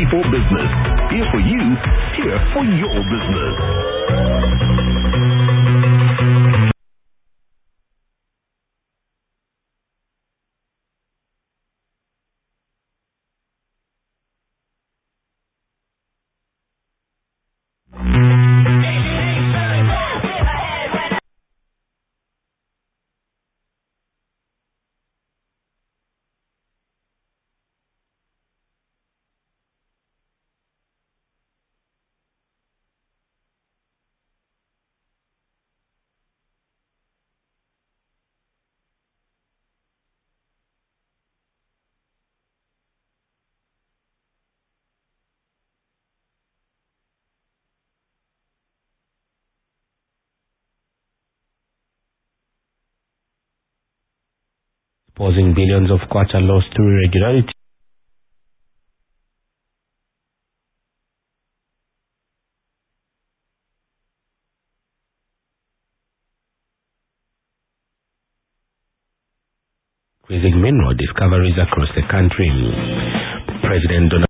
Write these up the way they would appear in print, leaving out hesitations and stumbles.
24 Business. Here for you, here for your business. Posing billions of kwacha lost through irregularity. Increasing mineral discoveries across the country. President Donald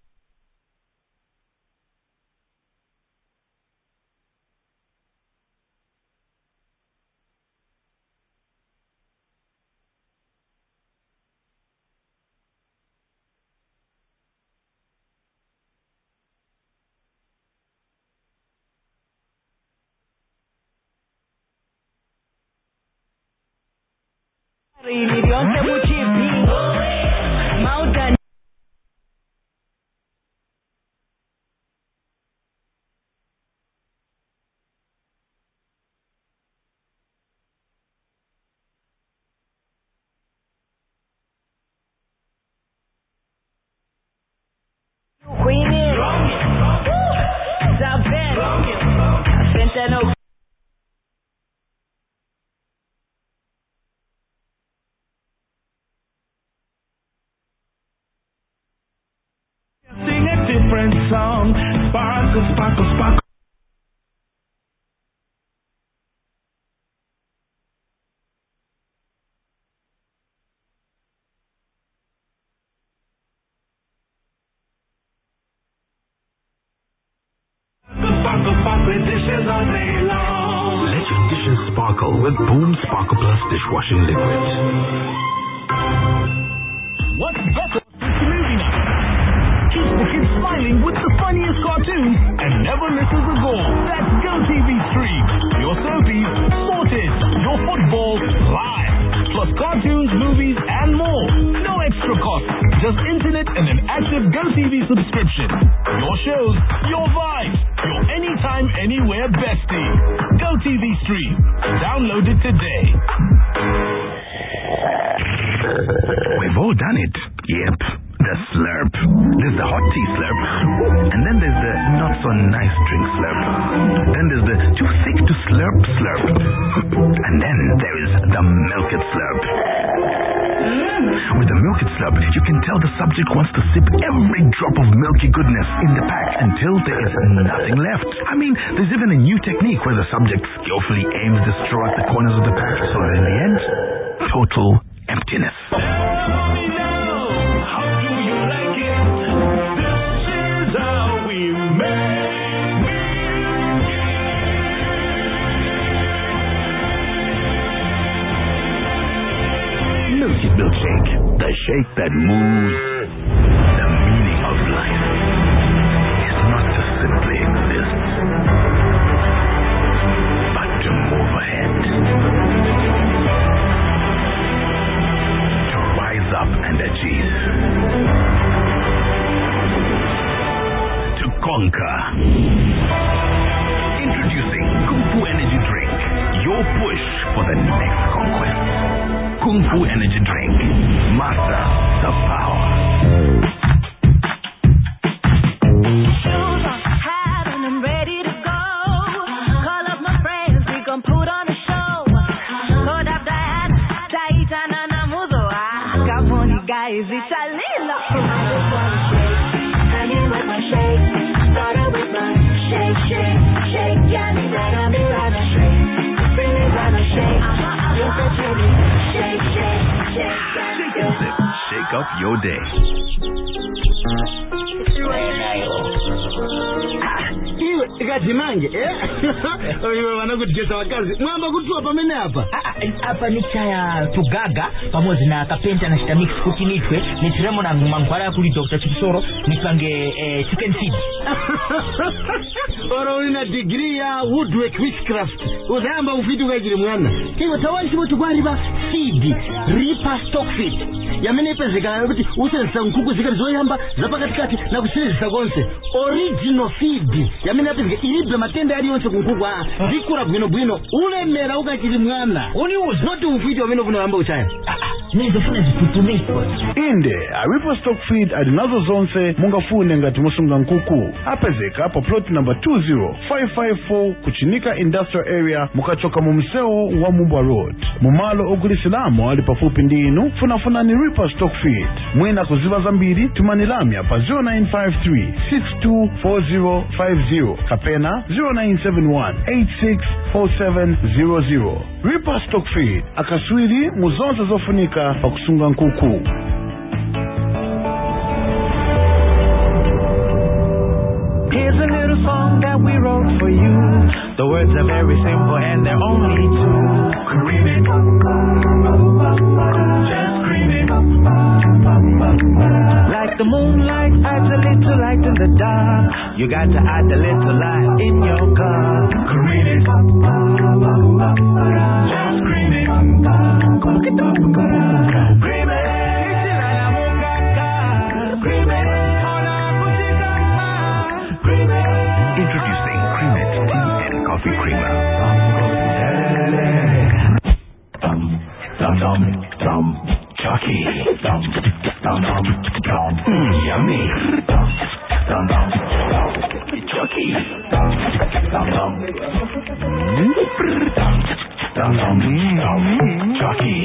sing a different song. Sparkle, sparkle, sparkle. Sparkle, sparkle, dishes all day long. Let your dishes sparkle with Boom Sparkle Plus dishwashing liquid. What's better than movie night? Keep the kids smiling with the funniest cartoons and never misses a goal. That's GoTV Stream. Your soapies sorted. Your football live. Plus cartoons, movies, and more. No extra cost. Just internet and an active GoTV subscription. Your shows, your vibes. Your anytime, anywhere bestie. GoTV Stream. Download it today. We've all done it. Yep. The slurp. There's the hot tea slurp. And then there's the not so nice drink slurp. Then there's the too thick to slurp slurp. And then there is the milk it slurp. With the milk it slurp, you can tell the subject wants to sip every drop of milky goodness in the pack until there is nothing left. I mean, there's even a new technique where the subject skillfully aims the straw at the corners of the pack. So in the end, total emptiness. Milky Milkshake, the shake that moves. The meaning of life is not to simply exist, but to move ahead, to rise up and achieve, to conquer. Introducing Kung Fu Energy Drink, your push for the next conquest. Kung Fu Energy Drink. Master the power. Shoes on, hat on, I'm ready to go. Call up my friends, we gon' put on a show. Hold up Diana, Taita Nana Muzo. Capone guys, it's a lila. I need with my shake. Started with my shake, shake, shake. Yeah, me that I'm be right shake. Bring me right my shake. You're such a shake, shake, shake. Shake and sip. Shake up your day. It's 2 a.m. tikati mange oyo wanakutijesa wakazi mwamba kutua pamene hapa hapa ni chaya tugaga pamoja na kapenta na shitamix kuti nitwe nitiremo na mangwara kuli Dr. Chipsoro nipange chicken feed oro una degree ya woodwork witchcraft uzamba ufitu kajiri mwana kiyo tawanshi motu kwa riba feed Reaper stock feed yamene ipezekana kuti usensa nkuku zikari zoyamba zapa katikati na kusirisa konse original feed yamene apezeka ilibe matenda yali yonse kunkuku zikura bwino ulemera ukachiri mwana uni uzoti ufiti wamene kuna wamba uchaya nizofuna zitutumiko inde a Reaper stock feed adinazo zonse mungafune ngati musunga nkuku apezeka pa plot number 20554 kuchinika industrial area mukachoka mu mseo wa Mubwa Road mumalo ogulisilamo ali pafupi ndinu funafuna ni Reaper stock feed mwina kuziva zambiri tumanilamya pa 0953 624050 kapena 0971 864700 Reaper stock feed akaswiri muzonse zofunika pa kusunga nkuku. Here's a little song that we wrote for you. The words are very simple and they're only two. Cream it, just cream it. Like the moonlight adds a little light in the dark. You got to add a little light in your car. Cream it, just cream it. Cream it. Introducing Creamet Tea and Coffee Creamer. Chucky. Yummy. Chucky. Chucky.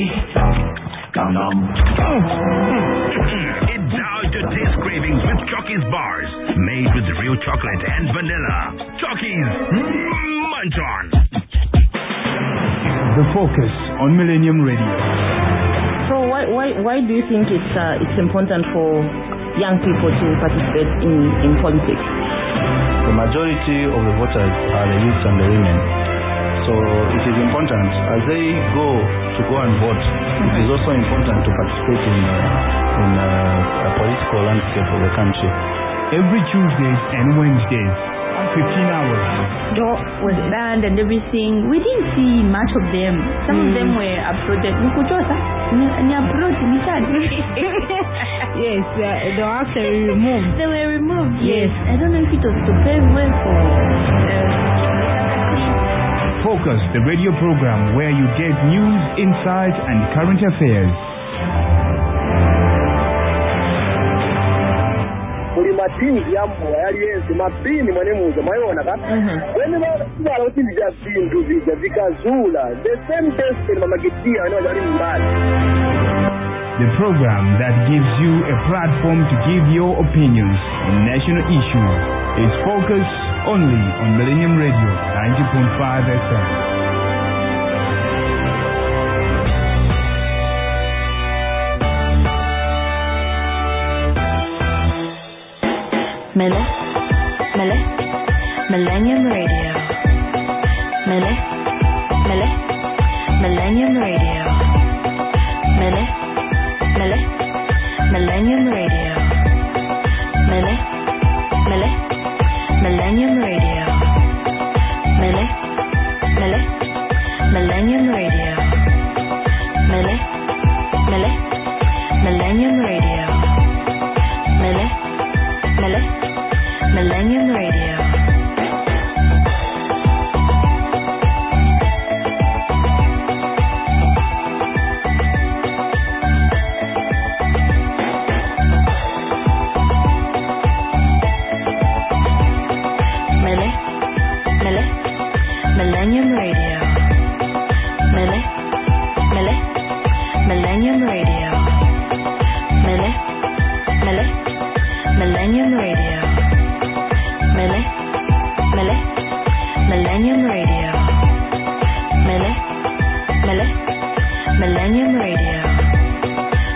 It down to taste cravings with Chucky's bars, made with real chocolate and vanilla. Chucky's Munch On. The Focus on Millennium Radio. So why do you think it's important for young people to participate in politics? The majority of the voters are the youth and the women. So it is important as they go and vote. It is also important to participate in a political landscape of the country. Every Tuesdays and Wednesdays, 15 hours. Door was banned and everything. We didn't see much of them. Some of them were uploaded. Yes, they were actually removed. They were removed. Yes. I don't know if it was to pave way for. Focus, the radio program where you get news, insights, and current affairs. Kuli matingi ya mvua yaliyense mapini mwanemuza mayona ka wene bala utindi ja bintu vija vikazula the same destiny mamagitia wene wajali mbali. The program that gives you a platform to give your opinions on national issues is Focus only on Millennium Radio 90.5 FM. Millennium Radio. Millennium Radio.